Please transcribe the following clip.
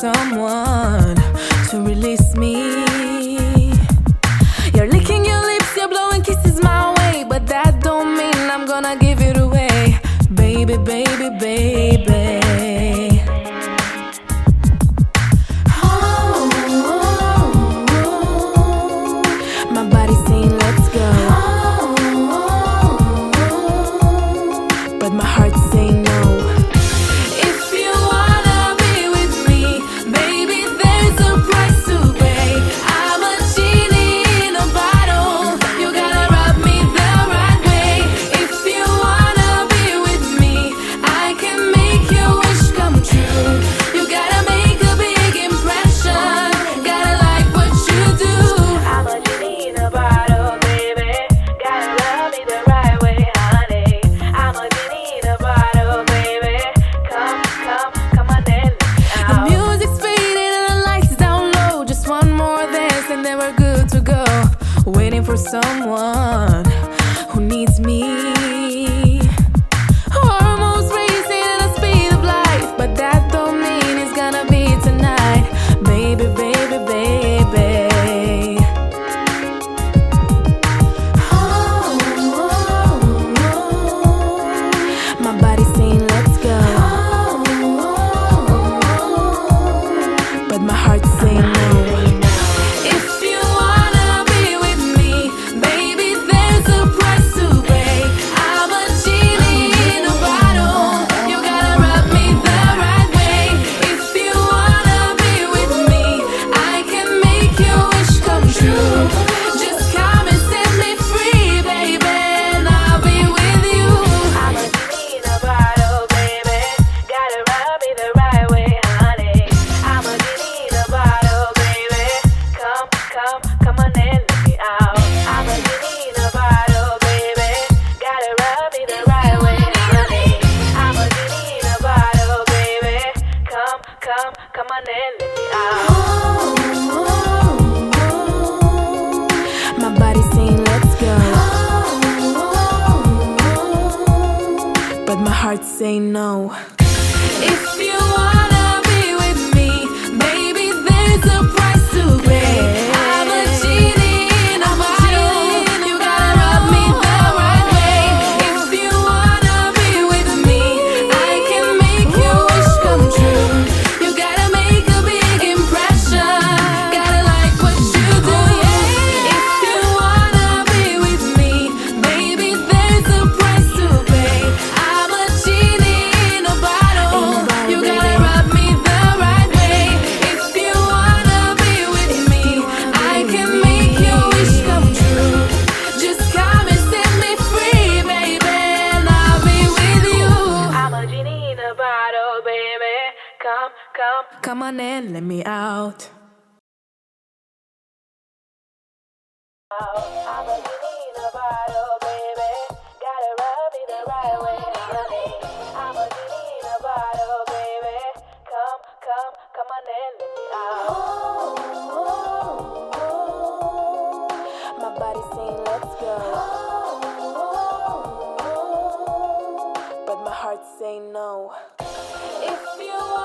someone to release me. You're licking your lips, you're blowing kisses my way, but that don't mean I'm gonna give it away. Baby, baby, baby. My body's saying let's go, but my heart's saying no. If you wanna be with me, baby, there's a price to pay. I'm a genie in a bottle, you gotta rub me the right way. If you wanna be with me, I can make your wish come true. You gotta make a big impression, gotta like what you do. I'm a genie in a bottle, baby, gotta rub me the right way, honey. I'm a genie in a bottle, baby, come on and let me out. The music's fading and the lights down low. Just one more dance and then we're good to go. Waiting for someone who needs me. Hormones racing at the speed of light, but that don't mean it's gonna be tonight. Baby, baby, baby. My body's saying let's go, but my heart's saying no. If you wanna be with me, baby, there's a price to pay. I'm a genie in a bottle, you gotta rub me the right way. If you wanna be with me, I can make your wish come true. Just come and set me free, baby, and I'll be with you. I'm a genie in a bottle, baby, gotta rub me the right way, honey. I'm a genie in a bottle, baby, come on and let me out. I'm a genie in a bottle, baby, gotta rub me the right way, honey. I'm a genie in a bottle, baby, come on and let me out. My body's saying let's go, but my heart's saying no. If you wanna be with me, baby, there's a price to pay. I'm a genie in a bottle, you gotta rub me the right way. If you wanna be with me, I can make your wish come true. You gotta make a big impression, gotta like what you do. If you wanna be with me, baby, there's a price to pay. I'm a genie in a bottle, you gotta rub me the right way. If you wanna be with me, I can make your wish come true. Just come and set me free, baby, and I'll be with you. I'm a genie in a bottle, baby, come on and let me out. I'm a genie in a bottle, baby, gotta rub me the right way, honey. I'm a genie in a bottle, baby, come on and let me out. My body's saying let's go, but my heart's saying no. If you